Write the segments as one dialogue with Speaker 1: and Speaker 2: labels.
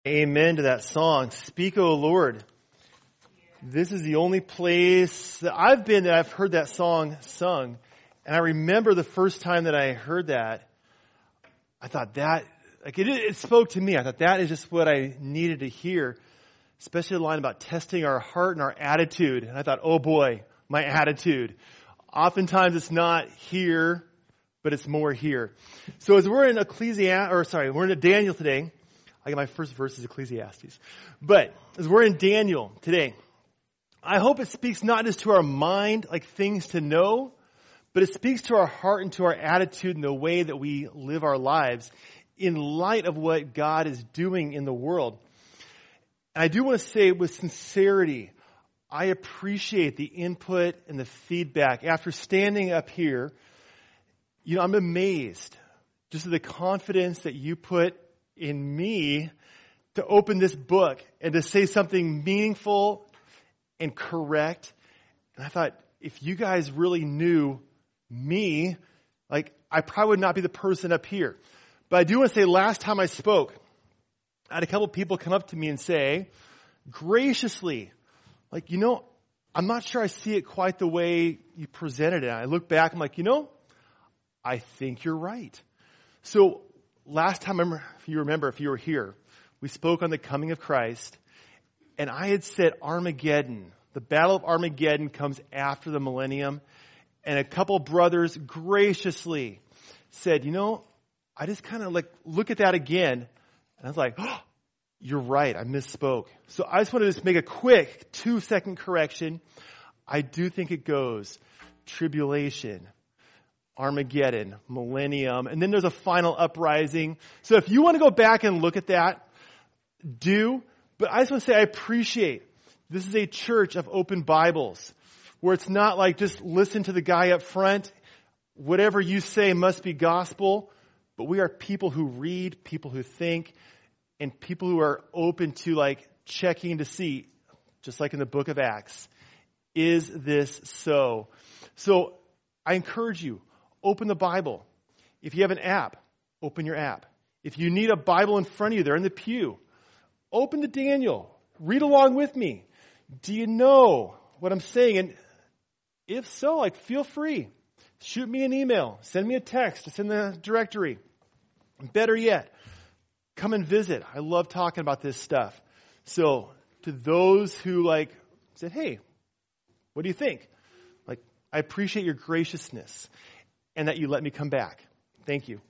Speaker 1: Amen to that song. Speak, O Lord. This is the only place that I've been that I've heard that song sung. And I remember the first time that I heard that, I thought that, it spoke to me. I thought that is just what I needed to hear, especially the line about testing our heart and our attitude. And I thought, oh boy, my attitude. Oftentimes it's not here, but it's more here. So as we're in we're in Daniel today. I got my first verse is Ecclesiastes. But as we're in Daniel today, I hope it speaks not just to our mind, like things to know, but it speaks to our heart and to our attitude and the way that we live our lives in light of what God is doing in the world. And I do want to say with sincerity, I appreciate the input and the feedback. After standing up here, I'm amazed just at the confidence that you put in me to open this book and to say something meaningful and correct. And I thought, if you guys really knew me, I probably would not be the person up here. But I do want to say, last time I spoke, I had a couple people come up to me and say, graciously, I'm not sure I see it quite the way you presented it. I look back, I'm like, I think you're right. So last time, if you were here, we spoke on the coming of Christ, and I had said Armageddon. The Battle of Armageddon comes after the millennium, and a couple brothers graciously said, I just kind of look at that again, and I was like, oh, you're right, I misspoke. So I just want to make a quick 2-second correction. I do think it goes tribulation, Armageddon, millennium, and then there's a final uprising. So if you want to go back and look at that, do. But I just want to say I appreciate this is a church of open Bibles, where it's not like just listen to the guy up front. Whatever you say must be gospel. But we are people who read, people who think, and people who are open to checking to see, just like in the book of Acts, is this so? So I encourage you, open the Bible. If you have an app, open your app. If you need a Bible in front of you, they're in the pew. Open to Daniel. Read along with me. Do you know what I'm saying? And if so, feel free. Shoot me an email. Send me a text. It's in the directory. Better yet, come and visit. I love talking about this stuff. So to those who said, hey, what do you think? I appreciate your graciousness and that you let me come back. Thank you.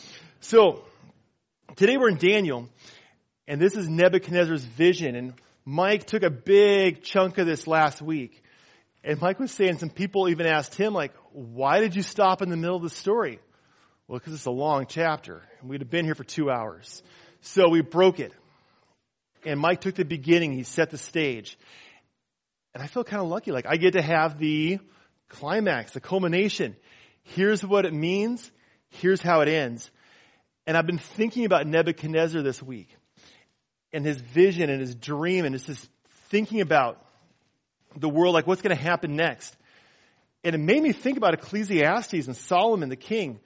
Speaker 1: So today we're in Daniel, and this is Nebuchadnezzar's vision. And Mike took a big chunk of this last week. And Mike was saying some people even asked him, why did you stop in the middle of the story? Well, because it's a long chapter. And we'd have been here for 2 hours. So we broke it. And Mike took the beginning. He set the stage. And I feel kind of lucky. I get to have the climax, the culmination. Here's what it means. Here's how it ends. And I've been thinking about Nebuchadnezzar this week and his vision and his dream and just thinking about the world, what's going to happen next. And it made me think about Ecclesiastes and Solomon, the king.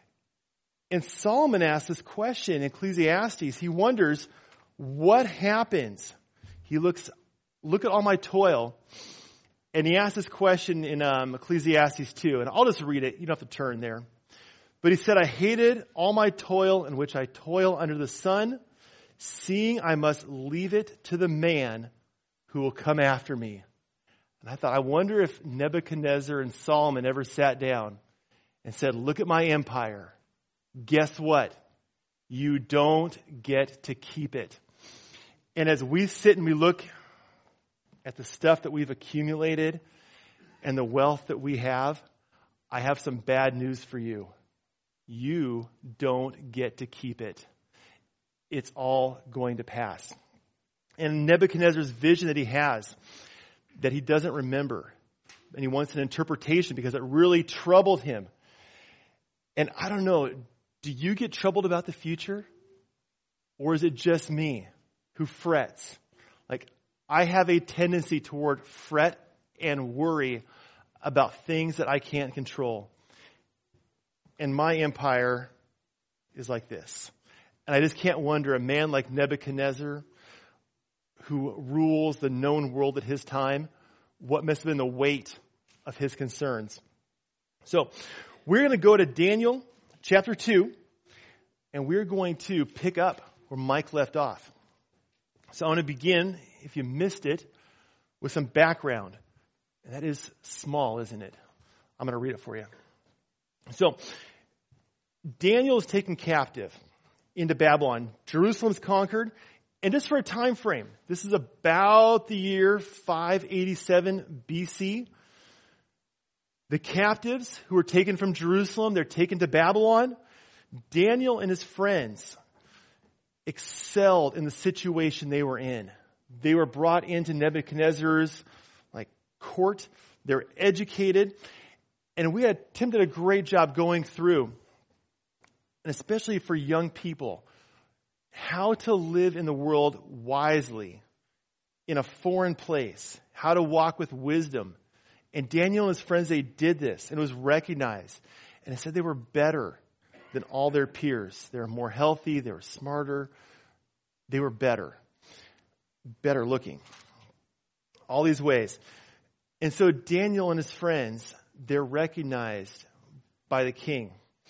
Speaker 1: And Solomon asked this question in Ecclesiastes. He wonders, what happens? He look at all my toil. And he asked this question in Ecclesiastes 2. And I'll just read it. You don't have to turn there. But he said, I hated all my toil in which I toil under the sun, seeing I must leave it to the man who will come after me. And I thought, I wonder if Nebuchadnezzar and Solomon ever sat down and said, look at my empire. Guess what? You don't get to keep it. And as we sit and we look at the stuff that we've accumulated and the wealth that we have, I have some bad news for you. You don't get to keep it. It's all going to pass. And Nebuchadnezzar's vision that he has, that he doesn't remember, and he wants an interpretation because it really troubled him. And I don't know, do you get troubled about the future? Or is it just me who frets? I have a tendency toward fret and worry about things that I can't control. And my empire is like this. And I just can't wonder, a man like Nebuchadnezzar, who rules the known world at his time, what must have been the weight of his concerns. So we're going to go to Daniel chapter 2, and we're going to pick up where Mike left off. So I want to begin, if you missed it, with some background. And that is small, isn't it? I'm going to read it for you. So Daniel is taken captive into Babylon. Jerusalem's conquered. And just for a time frame, this is about the year 587 BC. The captives who were taken from Jerusalem, they're taken to Babylon. Daniel and his friends excelled in the situation they were in. They were brought into Nebuchadnezzar's court. They're educated. And Tim did a great job going through, and especially for young people, how to live in the world wisely in a foreign place, how to walk with wisdom. And Daniel and his friends, they did this, and it was recognized. And it said they were better than all their peers. They were more healthy, they were smarter, they were better looking. All these ways. And so Daniel and his friends, they're recognized by the king.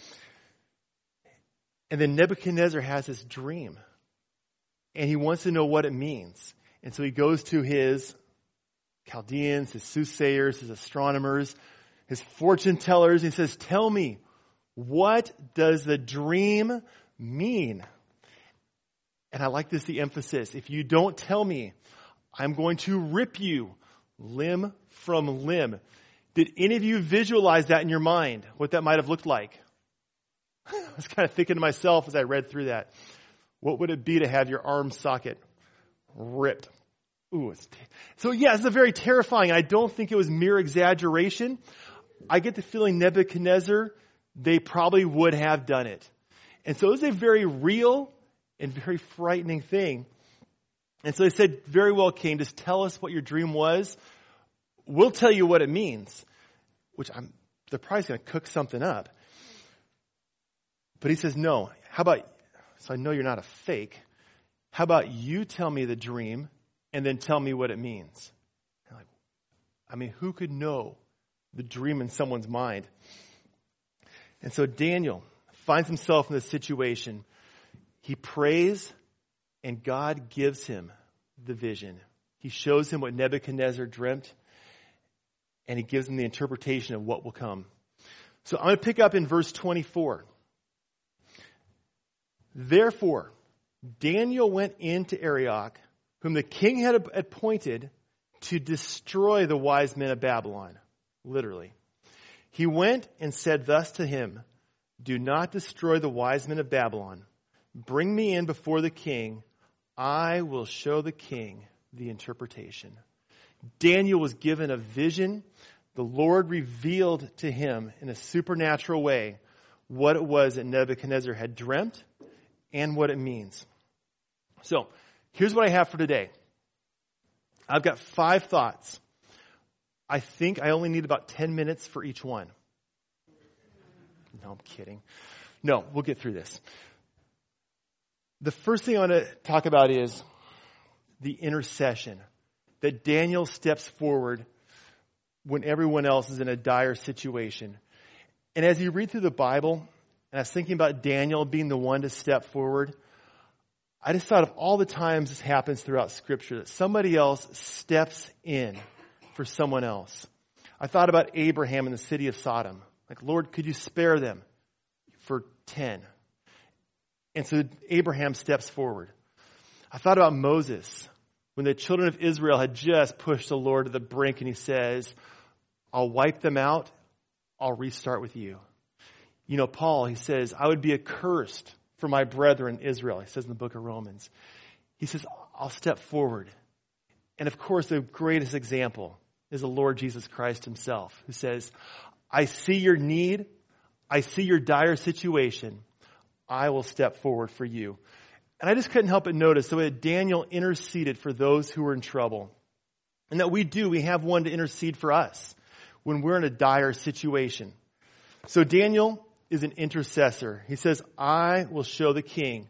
Speaker 1: And then Nebuchadnezzar has this dream. And he wants to know what it means. And so he goes to his Chaldeans, his soothsayers, his astronomers, his fortune tellers. And he says, tell me, what does the dream mean? And I like this, the emphasis. If you don't tell me, I'm going to rip you limb from limb. Did any of you visualize that in your mind, what that might have looked like? I was kind of thinking to myself as I read through that. What would it be to have your arm socket ripped? Ooh, so yeah, it's a very terrifying. I don't think it was mere exaggeration. I get the feeling Nebuchadnezzar, they probably would have done it. And so it was a very real and very frightening thing. And so they said, very well, king, just tell us what your dream was. We'll tell you what it means. They're probably going to cook something up. But he says, no. How about, so I know you're not a fake. How about you tell me the dream and then tell me what it means? Who could know the dream in someone's mind? And so Daniel finds himself in this situation. He prays, and God gives him the vision. He shows him what Nebuchadnezzar dreamt, and he gives him the interpretation of what will come. So I'm going to pick up in verse 24. Therefore, Daniel went into Arioch, whom the king had appointed to destroy the wise men of Babylon. Literally. He went and said thus to him, do not destroy the wise men of Babylon. Bring me in before the king. I will show the king the interpretation. Daniel was given a vision. The Lord revealed to him in a supernatural way what it was that Nebuchadnezzar had dreamt and what it means. So, here's what I have for today. I've got 5 thoughts. I think I only need about 10 minutes for each one. No, I'm kidding. No, we'll get through this. The first thing I want to talk about is the intercession. That Daniel steps forward when everyone else is in a dire situation. And as you read through the Bible, and I was thinking about Daniel being the one to step forward, I just thought of all the times this happens throughout Scripture, that somebody else steps in for someone else. I thought about Abraham in the city of Sodom. Lord, could you spare them for 10? And so Abraham steps forward. I thought about Moses when the children of Israel had just pushed the Lord to the brink, and he says, I'll wipe them out. I'll restart with you. Paul, he says, I would be accursed for my brethren Israel. He says in the book of Romans. He says, I'll step forward. And of course, the greatest example is the Lord Jesus Christ himself, who says, I see your need. I see your dire situation. I will step forward for you. And I just couldn't help but notice the way that Daniel interceded for those who were in trouble. And that we have one to intercede for us when we're in a dire situation. So Daniel is an intercessor. He says, I will show the king.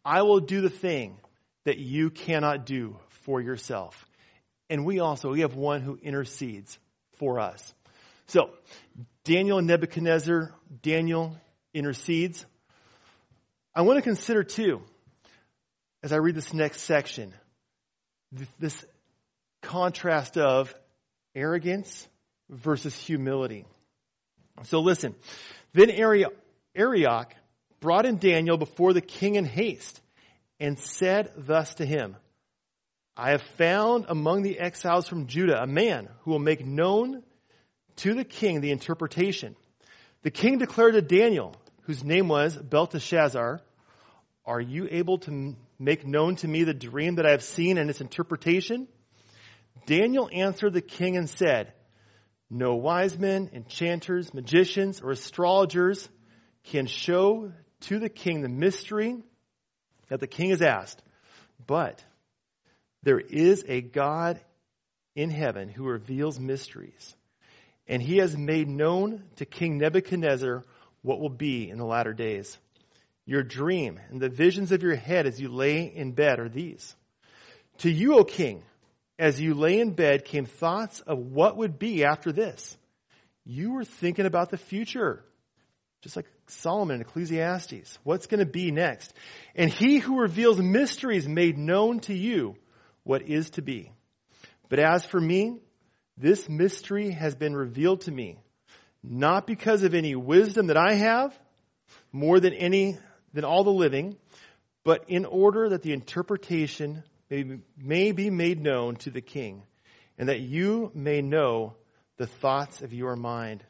Speaker 1: I will do the thing that you cannot do for yourself. And we have one who intercedes for us. So, Daniel and Nebuchadnezzar, Daniel intercedes. I want to consider too, as I read this next section, this contrast of arrogance versus humility. So listen, then Arioch brought in Daniel before the king in haste and said thus to him, I have found among the exiles from Judah a man who will make known to the king the interpretation. The king declared to Daniel, whose name was Belteshazzar, are you able to make known to me the dream that I have seen and its interpretation? Daniel answered the king and said, no wise men, enchanters, magicians, or astrologers can show to the king the mystery that the king has asked. But there is a God in heaven who reveals mysteries. And he has made known to King Nebuchadnezzar what will be in the latter days. Your dream and the visions of your head as you lay in bed are these. To you, O king, as you lay in bed came thoughts of what would be after this. You were thinking about the future, just like Solomon in Ecclesiastes. What's going to be next? And he who reveals mysteries made known to you what is to be. But as for me, this mystery has been revealed to me, not because of any wisdom that I have, more than all the living, but in order that the interpretation may be made known to the king, and that you may know the thoughts of your mind.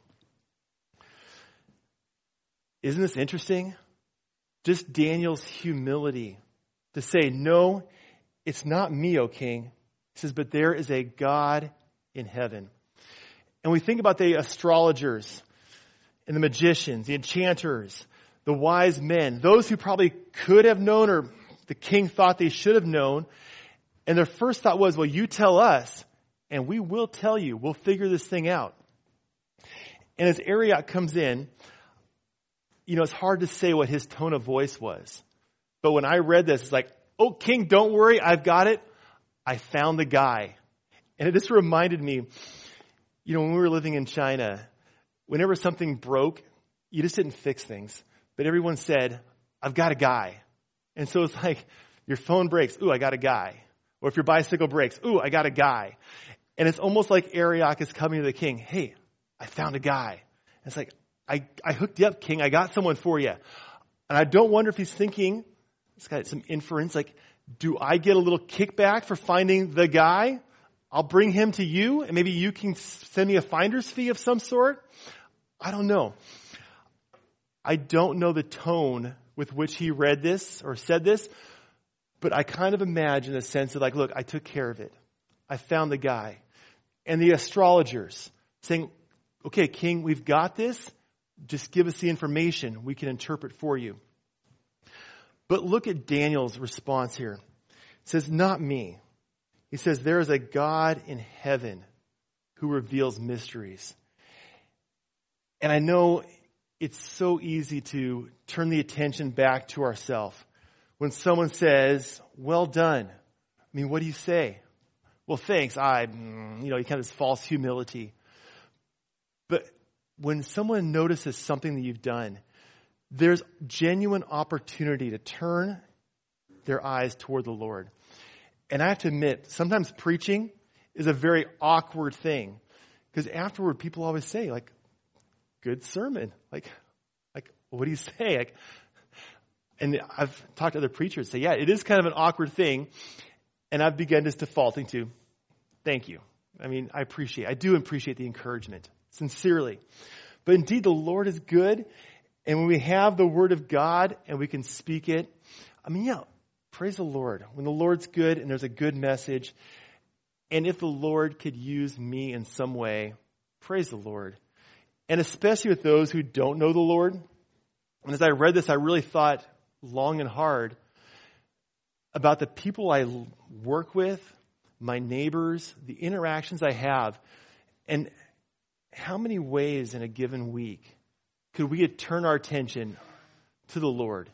Speaker 1: Isn't this interesting? Just Daniel's humility to say, no, it's not me, O king. He says, but there is a God in heaven. And we think about the astrologers and the magicians, the enchanters, the wise men, those who probably could have known or the king thought they should have known. And their first thought was, well, you tell us and we will tell you. We'll figure this thing out. And as Arioch comes in, it's hard to say what his tone of voice was. But when I read this, it's like, oh, king, don't worry. I've got it. I found the guy. And this reminded me, when we were living in China, whenever something broke, you just didn't fix things. But everyone said, I've got a guy. And so it's like, your phone breaks. Ooh, I got a guy. Or if your bicycle breaks. Ooh, I got a guy. And it's almost like Arioch is coming to the king. Hey, I found a guy. And it's like, I hooked you up, king. I got someone for you. And I don't wonder if he's thinking, it's got some inference, like, do I get a little kickback for finding the guy? I'll bring him to you, and maybe you can send me a finder's fee of some sort. I don't know. I don't know the tone with which he read this or said this, but I kind of imagine a sense of like, look, I took care of it. I found the guy. And the astrologers saying, okay, king, we've got this. Just give us the information. We can interpret for you. But look at Daniel's response here. It says, not me. He says, there is a God in heaven who reveals mysteries. And I know it's so easy to turn the attention back to ourselves. When someone says, well done. I mean, what do you say? Well, thanks. You kind of this false humility. But when someone notices something that you've done, there's genuine opportunity to turn their eyes toward the Lord. And I have to admit, sometimes preaching is a very awkward thing. Because afterward, people always say, like, good sermon. Like, what do you say? And I've talked to other preachers say, yeah, it is kind of an awkward thing. And I've begun just defaulting to, thank you. I do appreciate the encouragement, sincerely. But indeed, the Lord is good. And when we have the word of God and we can speak it, praise the Lord. When the Lord's good and there's a good message, and if the Lord could use me in some way, praise the Lord. And especially with those who don't know the Lord. And as I read this, I really thought long and hard about the people I work with, my neighbors, the interactions I have, and how many ways in a given week could we turn our attention to the Lord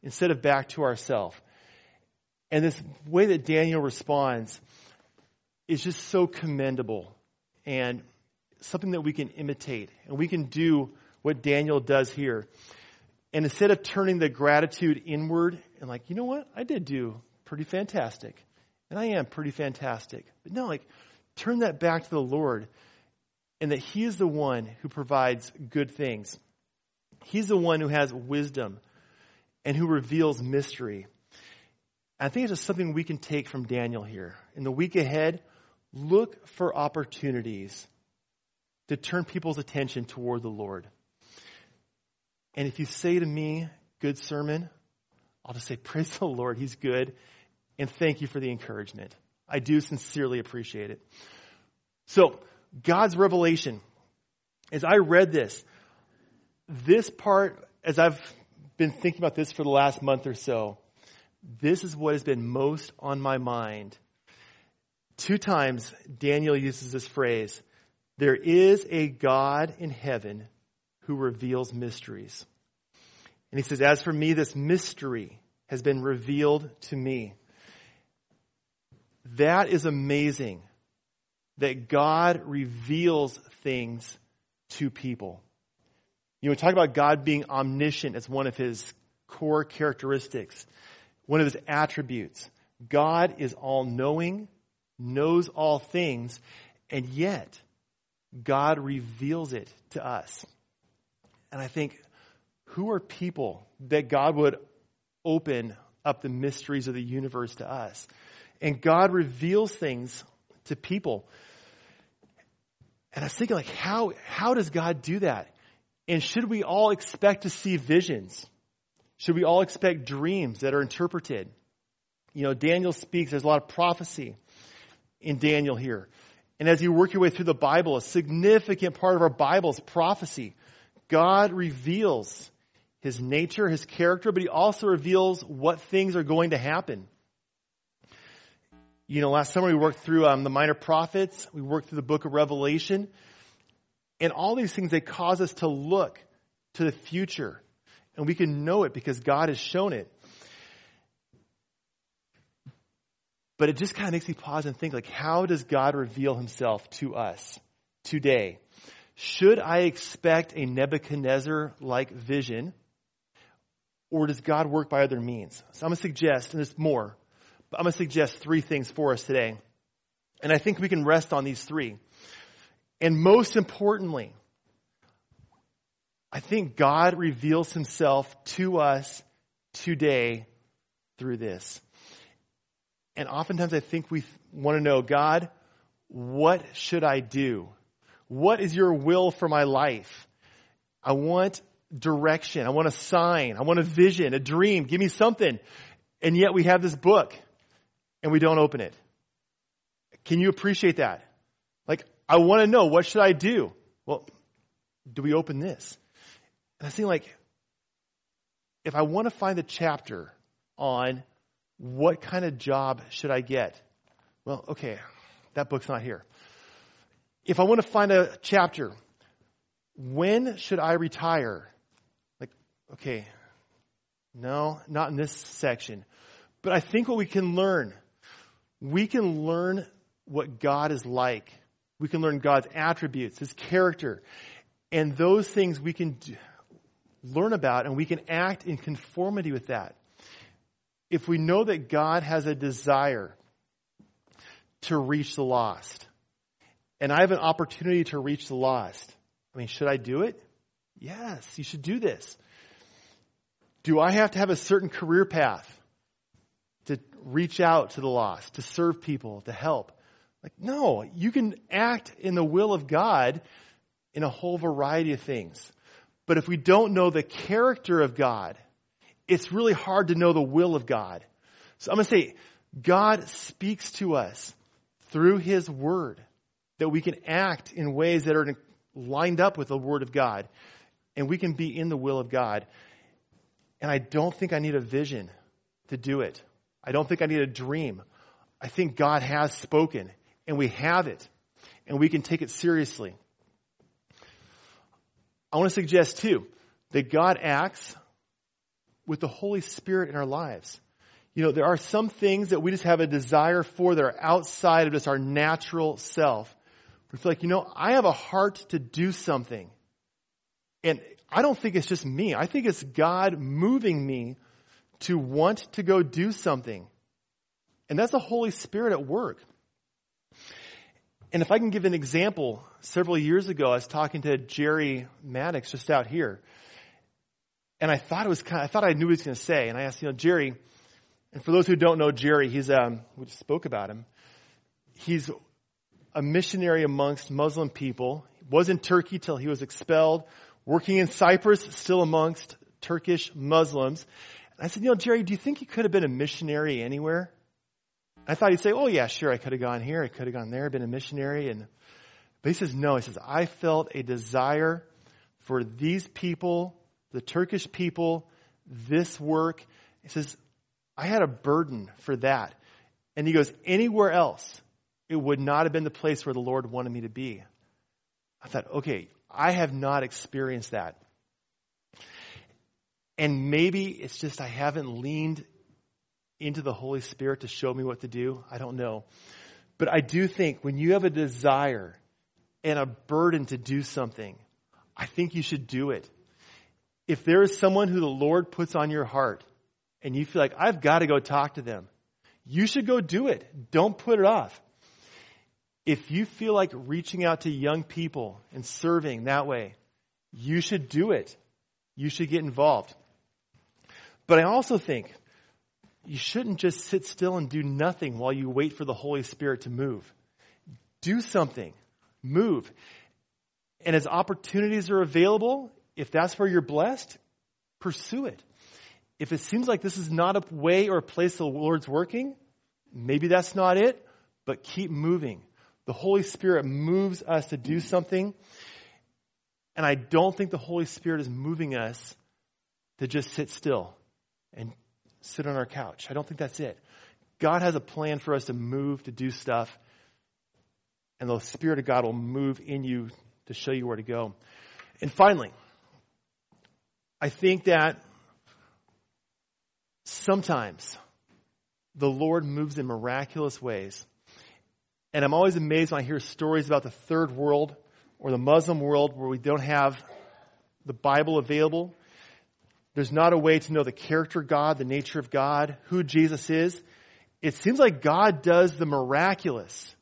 Speaker 1: instead of back to ourselves. And this way that Daniel responds is just so commendable and something that we can imitate. And we can do what Daniel does here. And instead of turning the gratitude inward and like, you know what? I did do pretty fantastic. And I am pretty fantastic. But no, like, turn that back to the Lord and that He is the one who provides good things. He's the one who has wisdom and who reveals mystery. I think it's just something we can take from Daniel here. In the week ahead, look for opportunities to turn people's attention toward the Lord. And if you say to me, good sermon, I'll just say, praise the Lord, He's good. And thank you for the encouragement. I do sincerely appreciate it. So, God's revelation. As I read this part, as I've been thinking about this for the last month or so, this is what has been most on my mind. 2 times Daniel uses this phrase, there is a God in heaven who reveals mysteries. And he says, as for me, this mystery has been revealed to me. That is amazing, that God reveals things to people. You know, we talk about God being omniscient as one of His core characteristics, one of His attributes. God is all-knowing, knows all things, and yet God reveals it to us. And I think, who are people that God would open up the mysteries of the universe to us? And God reveals things to people. And I was thinking, like, how does God do that? And should we all expect to see visions? Should we all expect dreams that are interpreted? You know, Daniel speaks, there's a lot of prophecy in Daniel here. And as you work your way through the Bible, a significant part of our Bible is prophecy. God reveals His nature, His character, but He also reveals what things are going to happen. You know, last summer we worked through the Minor Prophets. We worked through the book of Revelation. And all these things, they cause us to look to the future. And we can know it because God has shown it. But it just kind of makes me pause and think, like, how does God reveal Himself to us today? Should I expect a Nebuchadnezzar-like vision? Or does God work by other means? So I'm going to suggest, and there's more, but I'm going to suggest 3 things for us today. And I think we can rest on these 3. And most importantly, I think God reveals Himself to us today through this. And oftentimes I think we want to know, God, what should I do? What is your will for my life? I want direction. I want a sign. I want a vision, a dream. Give me something. And yet we have this book and we don't open it. Can you appreciate that? Like, I want to know, what should I do? Well, do we open this? And I think, like, if I want to find a chapter on what kind of job should I get? Well, okay, that book's not here. If I want to find a chapter, when should I retire? Like, okay, no, not in this section. But I think what we can learn what God is like. We can learn God's attributes, His character. And those things we can learn about, and we can act in conformity with that. If we know that God has a desire to reach the lost, and I have an opportunity to reach the lost, I mean, should I do it? Yes, you should do this. Do I have to have a certain career path to reach out to the lost, to serve people, to help? Like, no, you can act in the will of God in a whole variety of things. But if we don't know the character of God, it's really hard to know the will of God. So I'm going to say, God speaks to us through His Word, that we can act in ways that are lined up with the Word of God, and we can be in the will of God. And I don't think I need a vision to do it. I don't think I need a dream. I think God has spoken, and we have it, and we can take it seriously. I want to suggest, too, that God acts with the Holy Spirit in our lives. You know, there are some things that we just have a desire for that are outside of just our natural self. We feel like, you know, I have a heart to do something. And I don't think it's just me. I think it's God moving me to want to go do something. And that's the Holy Spirit at work. And if I can give an example, several years ago, I was talking to Jerry Maddox just out here. And I thought I knew what he was going to say. And I asked, you know, Jerry, and for those who don't know Jerry, we just spoke about him. He's a missionary amongst Muslim people. He was in Turkey till he was expelled, working in Cyprus, still amongst Turkish Muslims. And I said, you know, Jerry, do you think you could have been a missionary anywhere? I thought he'd say, oh yeah, sure, I could have gone here, I could have gone there, been a missionary. But he says, no, he says, I felt a desire for these people, the Turkish people, this work. He says, I had a burden for that. And he goes, anywhere else, it would not have been the place where the Lord wanted me to be. I thought, okay, I have not experienced that. And maybe it's just I haven't leaned into the Holy Spirit to show me what to do. I don't know. But I do think when you have a desire and a burden to do something, I think you should do it. If there is someone who the Lord puts on your heart and you feel like, I've got to go talk to them, you should go do it. Don't put it off. If you feel like reaching out to young people and serving that way, you should do it. You should get involved. But I also think you shouldn't just sit still and do nothing while you wait for the Holy Spirit to move. Do something. Move. And as opportunities are available, if that's where you're blessed, pursue it. If it seems like this is not a way or a place the Lord's working, maybe that's not it, but keep moving. The Holy Spirit moves us to do something. And I don't think the Holy Spirit is moving us to just sit still and sit on our couch. I don't think that's it. God has a plan for us to move, to do stuff. And the Spirit of God will move in you to show you where to go. And finally, I think that sometimes the Lord moves in miraculous ways. And I'm always amazed when I hear stories about the third world or the Muslim world where we don't have the Bible available. There's not a way to know the character of God, the nature of God, who Jesus is. It seems like God does the miraculous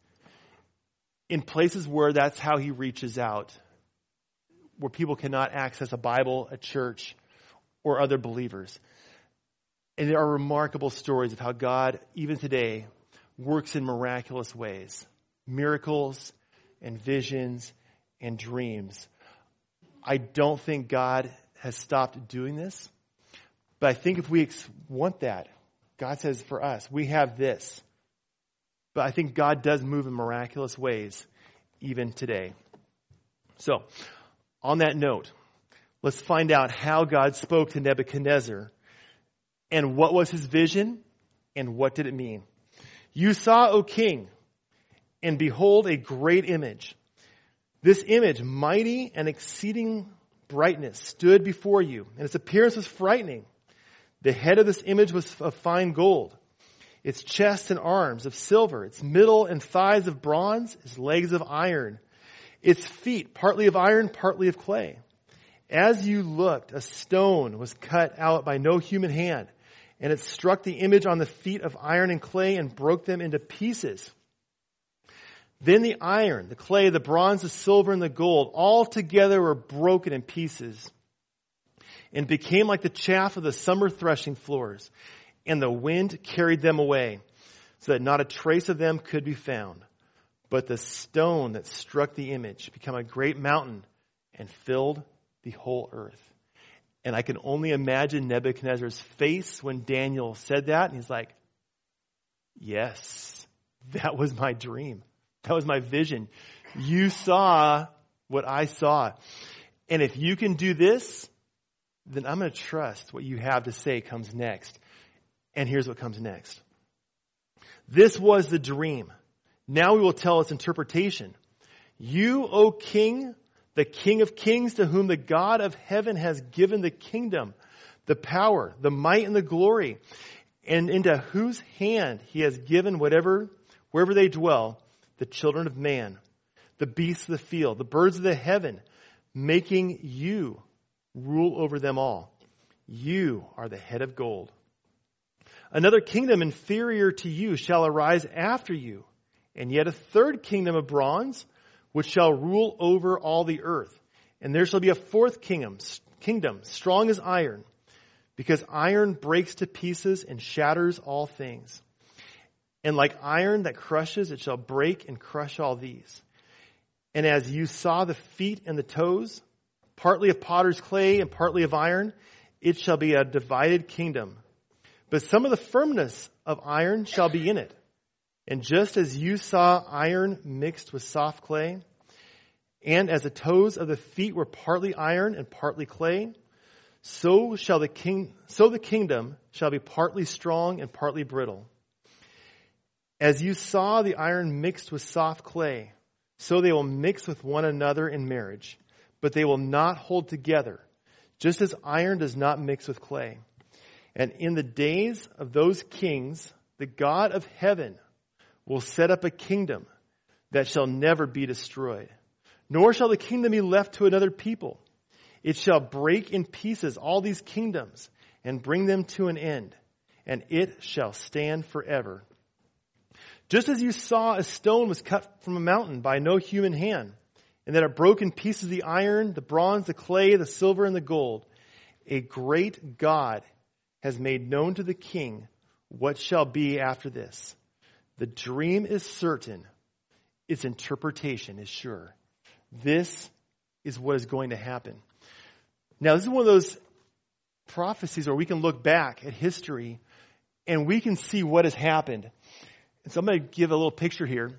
Speaker 1: in places where that's how he reaches out, where people cannot access a Bible, a church, or other believers. And there are remarkable stories of how God, even today, works in miraculous ways. Miracles and visions and dreams. I don't think God has stopped doing this. But I think if we want that, God says for us, we have this. But I think God does move in miraculous ways even today. So, on that note, let's find out how God spoke to Nebuchadnezzar and what was his vision and what did it mean. You saw, O king, and behold a great image. This image, mighty and exceeding brightness, stood before you, and its appearance was frightening. The head of this image was of fine gold, its chest and arms of silver, its middle and thighs of bronze, its legs of iron, its feet partly of iron, partly of clay. As you looked, a stone was cut out by no human hand, and it struck the image on the feet of iron and clay and broke them into pieces. Then the iron, the clay, the bronze, the silver, and the gold all together were broken in pieces and became like the chaff of the summer threshing floors. And the wind carried them away so that not a trace of them could be found. But the stone that struck the image became a great mountain and filled the whole earth. And I can only imagine Nebuchadnezzar's face when Daniel said that. And he's like, yes, that was my dream. That was my vision. You saw what I saw. And if you can do this, then I'm going to trust what you have to say comes next. And here's what comes next. This was the dream. Now we will tell its interpretation. You, O king, the King of kings, to whom the God of heaven has given the kingdom, the power, the might, and the glory, and into whose hand he has given wherever they dwell, the children of man, the beasts of the field, the birds of the heaven, making you rule over them all. You are the head of gold. Another kingdom inferior to you shall arise after you, and yet a third kingdom of bronze, which shall rule over all the earth. And there shall be a fourth kingdom, strong as iron, because iron breaks to pieces and shatters all things. And like iron that crushes, it shall break and crush all these. And as you saw the feet and the toes, partly of potter's clay and partly of iron, it shall be a divided kingdom. But some of the firmness of iron shall be in it. And just as you saw iron mixed with soft clay, and as the toes of the feet were partly iron and partly clay, so the kingdom shall be partly strong and partly brittle. As you saw the iron mixed with soft clay, so they will mix with one another in marriage, but they will not hold together, just as iron does not mix with clay. And in the days of those kings, the God of heaven will set up a kingdom that shall never be destroyed, nor shall the kingdom be left to another people. It shall break in pieces all these kingdoms and bring them to an end, and it shall stand forever. Just as you saw a stone was cut from a mountain by no human hand, and that it broke in pieces the iron, the bronze, the clay, the silver, and the gold, a great God has made known to the king what shall be after this. The dream is certain. Its interpretation is sure. This is what is going to happen. Now, this is one of those prophecies where we can look back at history and we can see what has happened. And so I'm going to give a little picture here.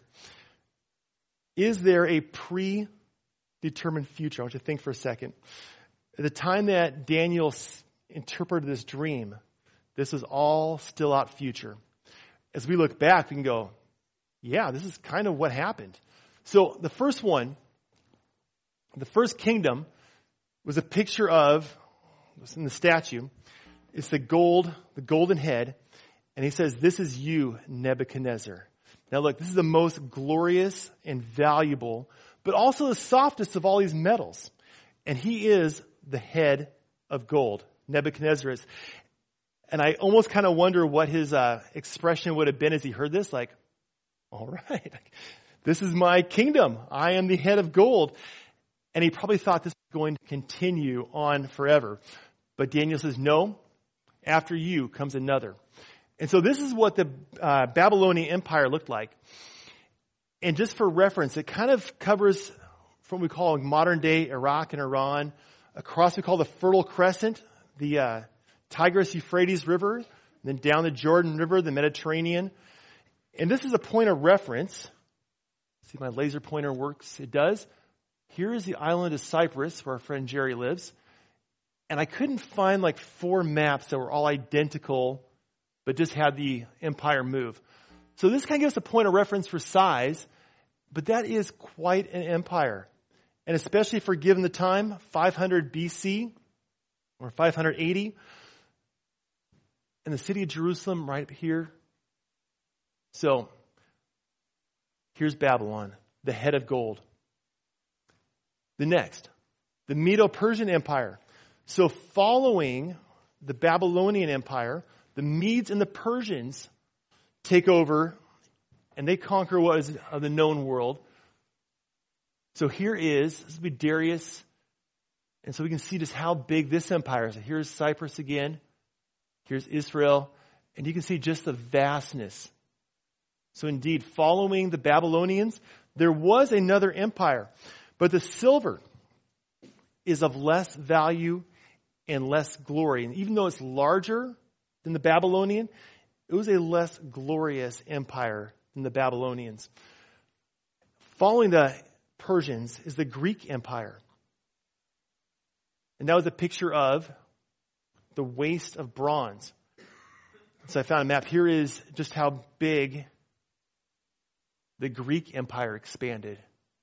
Speaker 1: Is there a predetermined future? I want you to think for a second. At the time that Daniel interpreted this dream, this was all still out future. As we look back, we can go, yeah, this is kind of what happened. So the first one, the first kingdom, was a picture of, it was in the statue, it's the golden head, and he says, this is you, Nebuchadnezzar. Now look, this is the most glorious and valuable, but also the softest of all these metals. And he is the head of gold. Nebuchadnezzar is. And I almost kind of wonder what his expression would have been as he heard this. Like, all right, this is my kingdom. I am the head of gold. And he probably thought this was going to continue on forever. But Daniel says, no, after you comes another. And so this is what the Babylonian Empire looked like. And just for reference, it kind of covers from what we call modern day Iraq and Iran, across what we call the Fertile Crescent, the Tigris-Euphrates River, and then down the Jordan River, the Mediterranean. And this is a point of reference. See, my laser pointer works. It does. Here is the island of Cyprus, where our friend Jerry lives. And I couldn't find like 4 maps that were all identical, but just had the empire move. So this kind of gives us a point of reference for size, but that is quite an empire. And especially for given the time, 500 BC or 580, and the city of Jerusalem right here. So here's Babylon, the head of gold. The next, the Medo-Persian Empire. So following the Babylonian Empire, the Medes and the Persians take over and they conquer what is of the known world. So this will be Darius. And so we can see just how big this empire is. So here's Cyprus again. Here's Israel. And you can see just the vastness. So indeed, following the Babylonians, there was another empire. But the silver is of less value and less glory. And even though it's larger than the Babylonian, it was a less glorious empire than the Babylonians. Following the Persians is the Greek Empire. And that was a picture of the waste of bronze. So I found a map. Here is just how big the Greek Empire expanded.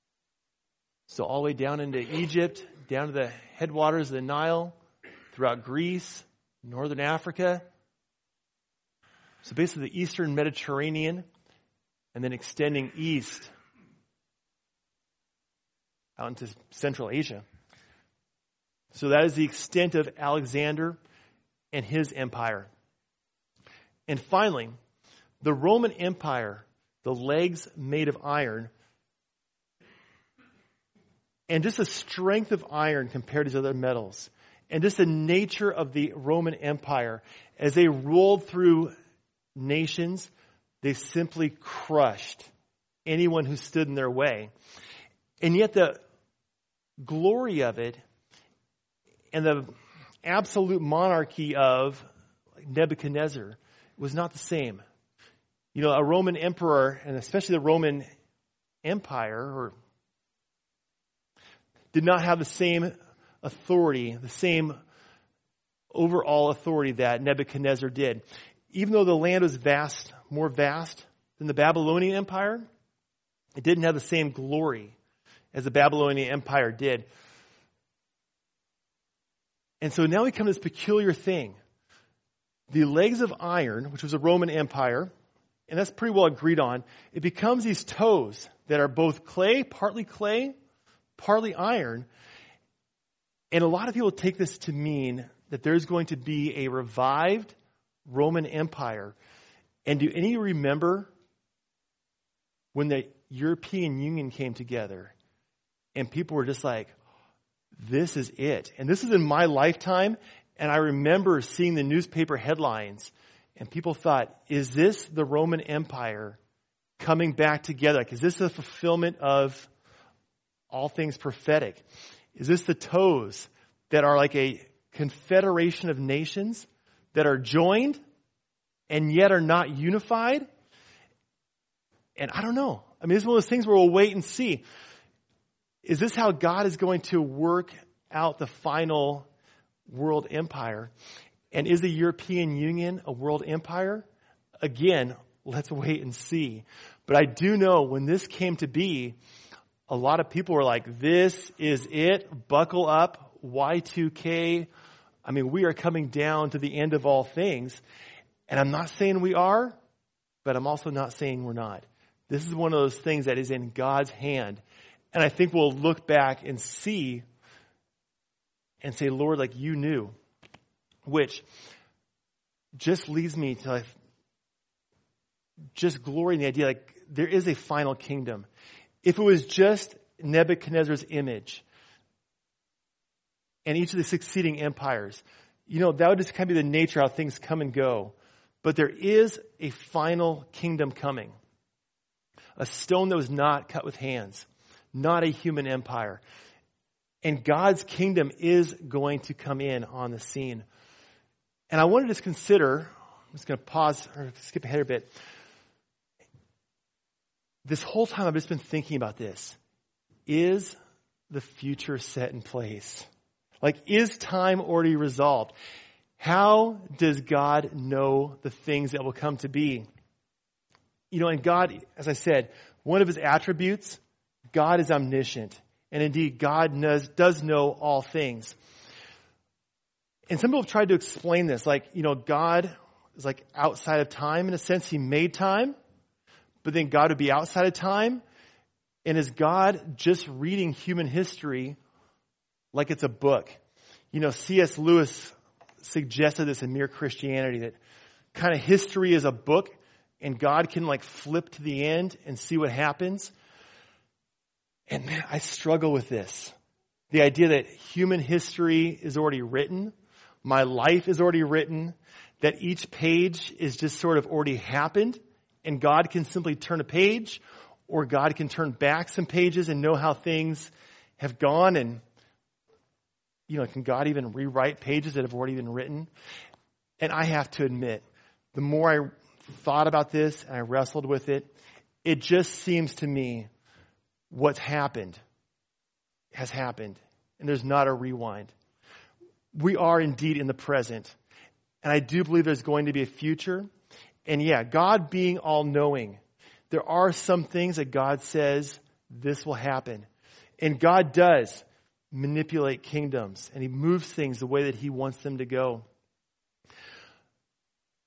Speaker 1: So all the way down into Egypt, down to the headwaters of the Nile, throughout Greece, Northern Africa. So basically the Eastern Mediterranean, and then extending east out into Central Asia. So that is the extent of Alexander and his empire. And finally, the Roman Empire, the legs made of iron, and just the strength of iron compared to other metals, and just the nature of the Roman Empire, as they rolled through nations, they simply crushed anyone who stood in their way. And yet the glory of it and the absolute monarchy of Nebuchadnezzar was not the same. You know, a Roman emperor, and especially the Roman Empire, did not have the same authority, the same overall authority that Nebuchadnezzar did. Even though the land was vast, more vast than the Babylonian Empire, it didn't have the same glory as the Babylonian Empire did. And so now we come to this peculiar thing. The legs of iron, which was a Roman Empire, and that's pretty well agreed on, it becomes these toes that are both clay, partly iron. And a lot of people take this to mean that there's going to be a revived Roman Empire. And do any remember when the European Union came together and people were just like, this is it. And this is in my lifetime. And I remember seeing the newspaper headlines and people thought, is this the Roman Empire coming back together? Like, is this the fulfillment of all things prophetic? Is this the toes that are like a confederation of nations that are joined and yet are not unified? And I don't know. I mean, it's one of those things where we'll wait and see. Is this how God is going to work out the final world empire? And is the European Union a world empire? Again, let's wait and see. But I do know when this came to be, a lot of people were like, this is it. Buckle up. Y2K. I mean, we are coming down to the end of all things. And I'm not saying we are, but I'm also not saying we're not. This is one of those things that is in God's hand. And I think we'll look back and see and say, Lord, like you knew. Which just leads me to just glory in the idea, like there is a final kingdom. If it was just Nebuchadnezzar's image and each of the succeeding empires, you know, that would just kind of be the nature of how things come and go. But there is a final kingdom coming. A stone that was not cut with hands. Not a human empire. And God's kingdom is going to come in on the scene. And I wanted to just consider, I'm just going to pause or skip ahead a bit. This whole time I've just been thinking about this. Is the future set in place? Like, is time already resolved? How does God know the things that will come to be? You know, and God, as I said, one of his attributes, God is omniscient. And indeed, God does know all things. And some people have tried to explain this, like, you know, God is like outside of time. In a sense, he made time, but then God would be outside of time. And is God just reading human history like it's a book? You know, C.S. Lewis suggested this in Mere Christianity, that kind of history is a book and God can like flip to the end and see what happens. And man, I struggle with this. The idea that human history is already written, my life is already written, that each page is just sort of already happened, and God can simply turn a page, or God can turn back some pages and know how things have gone. And, you know, can God even rewrite pages that have already been written? And I have to admit, the more I thought about this and I wrestled with it, it just seems to me what's happened has happened. And there's not a rewind. We are indeed in the present. And I do believe there's going to be a future. And yeah, God being all-knowing, there are some things that God says this will happen. And God does manipulate kingdoms. And he moves things the way that he wants them to go.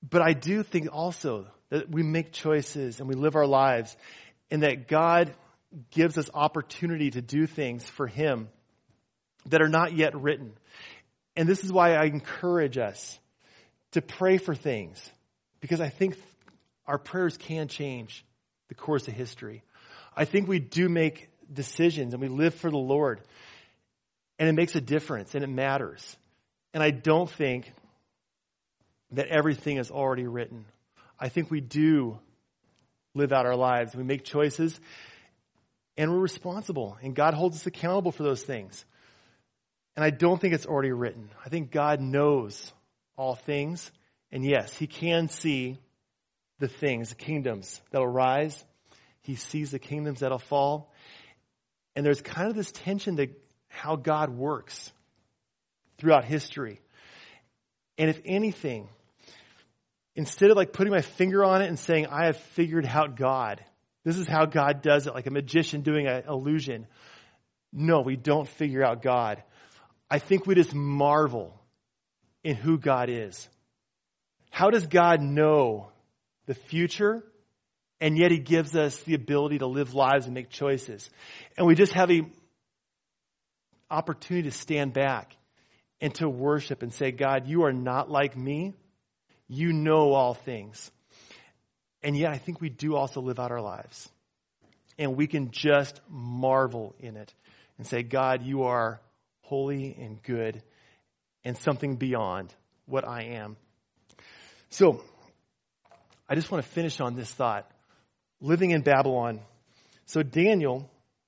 Speaker 1: But I do think also that we make choices and we live our lives, and that God gives us opportunity to do things for Him that are not yet written. And this is why I encourage us to pray for things, because I think our prayers can change the course of history. I think we do make decisions and we live for the Lord, and it makes a difference and it matters. And I don't think that everything is already written. I think we do live out our lives. We make choices and we're responsible, and God holds us accountable for those things. And I don't think it's already written. I think God knows all things, and yes, He can see the things, the kingdoms that'll rise. He sees the kingdoms that'll fall. And there's kind of this tension to how God works throughout history. And if anything, instead of like putting my finger on it and saying, I have figured out God, this is how God does it, like a magician doing an illusion. No, we don't figure out God. I think we just marvel in who God is. How does God know the future, and yet He gives us the ability to live lives and make choices? And we just have an opportunity to stand back and to worship and say, God, you are not like me. You know all things. And yet I think we do also live out our lives. And we can just marvel in it and say, God, you are holy and good and something beyond what I am. So I just want to finish on this thought. Living in Babylon. So Daniel,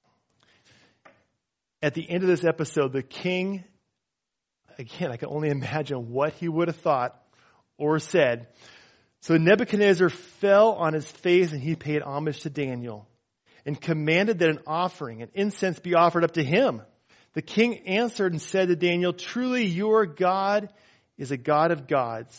Speaker 1: at the end of this episode, the king, again, I can only imagine what he would have thought or said. So Nebuchadnezzar fell on his face and he paid homage to Daniel and commanded that an offering, an incense, be offered up to him. The king answered and said to Daniel, truly your God is a God of gods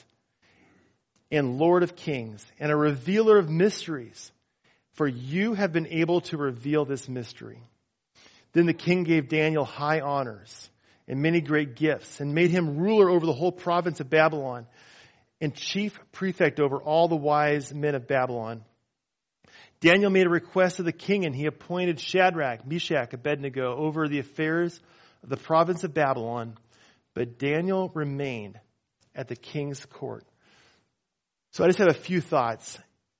Speaker 1: and Lord of kings and a revealer of mysteries, for you have been able to reveal this mystery. Then the king gave Daniel high honors and many great gifts and made him ruler over the whole province of Babylon and chief prefect over all the wise men of Babylon. Daniel made a request of the king, and he appointed Shadrach, Meshach, Abednego over the affairs of the province of Babylon. But Daniel remained at the king's court. So I just have a few thoughts.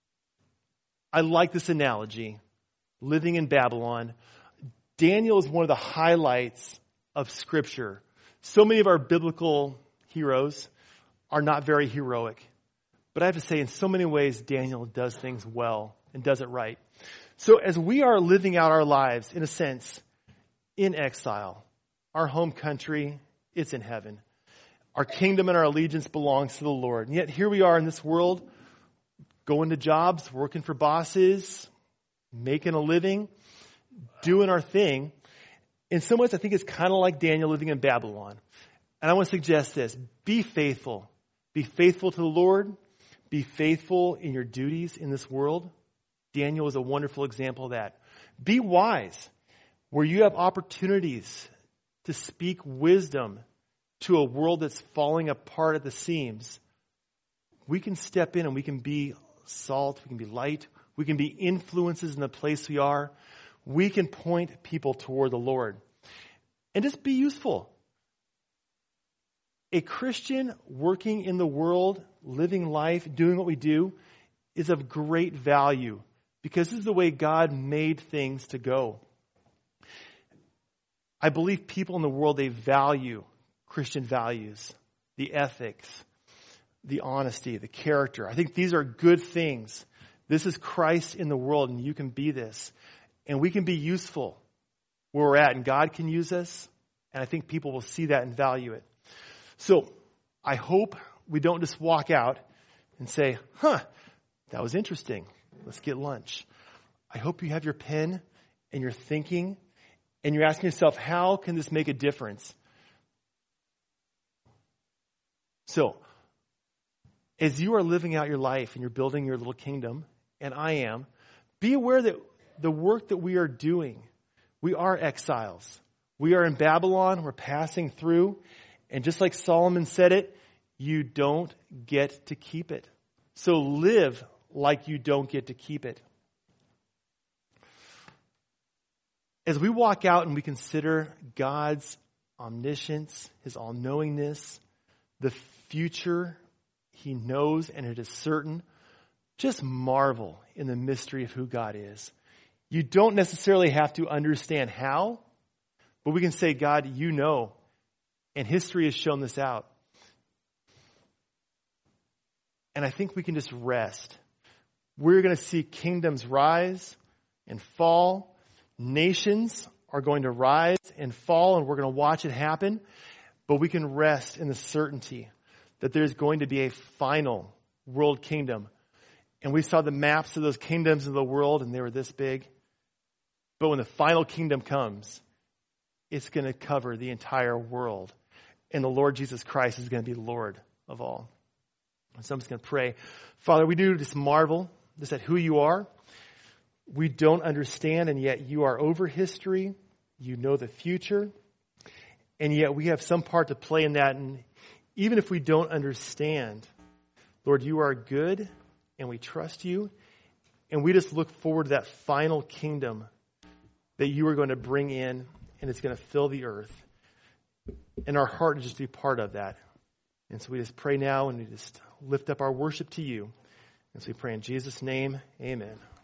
Speaker 1: I like this analogy, living in Babylon. Daniel is one of the highlights of Scripture. So many of our biblical heroes are not very heroic. But I have to say, in so many ways, Daniel does things well and does it right. So as we are living out our lives, in a sense, in exile, our home country, it's in heaven. Our kingdom and our allegiance belongs to the Lord. And yet here we are in this world, going to jobs, working for bosses, making a living, doing our thing. In some ways, I think it's kind of like Daniel living in Babylon. And I want to suggest this. Be faithful. Be faithful to the Lord. Be faithful in your duties in this world. Daniel is a wonderful example of that. Be wise, where you have opportunities to speak wisdom to a world that's falling apart at the seams. We can step in and we can be salt, we can be light, we can be influences in the place we are. We can point people toward the Lord. And just be useful. A Christian working in the world, living life, doing what we do, is of great value because this is the way God made things to go. I believe people in the world, they value Christian values, the ethics, the honesty, the character. I think these are good things. This is Christ in the world, and you can be this. And we can be useful where we're at, and God can use us, and I think people will see that and value it. So I hope we don't just walk out and say, that was interesting. Let's get lunch. I hope you have your pen and you're thinking and you're asking yourself, how can this make a difference? So as you are living out your life and you're building your little kingdom, and I am, be aware that the work that we are doing, we are exiles. We are in Babylon. We're passing through. And just like Solomon said it, you don't get to keep it. So live like you don't get to keep it. As we walk out and we consider God's omniscience, his all-knowingness, the future he knows and it is certain, just marvel in the mystery of who God is. You don't necessarily have to understand how, but we can say, God, you know, and history has shown this out. And I think we can just rest. We're going to see kingdoms rise and fall. Nations are going to rise and fall, and we're going to watch it happen. But we can rest in the certainty that there's going to be a final world kingdom. And we saw the maps of those kingdoms of the world, and they were this big. But when the final kingdom comes, it's going to cover the entire world. And the Lord Jesus Christ is going to be Lord of all. So I'm just going to pray. Father, we do just marvel just at who you are. We don't understand, and yet you are over history. You know the future. And yet we have some part to play in that. And even if we don't understand, Lord, you are good, and we trust you. And we just look forward to that final kingdom that you are going to bring in, and it's going to fill the earth. And our heart is just to be part of that. And so we just pray now, and we just lift up our worship to you. And so we pray in Jesus' name, amen.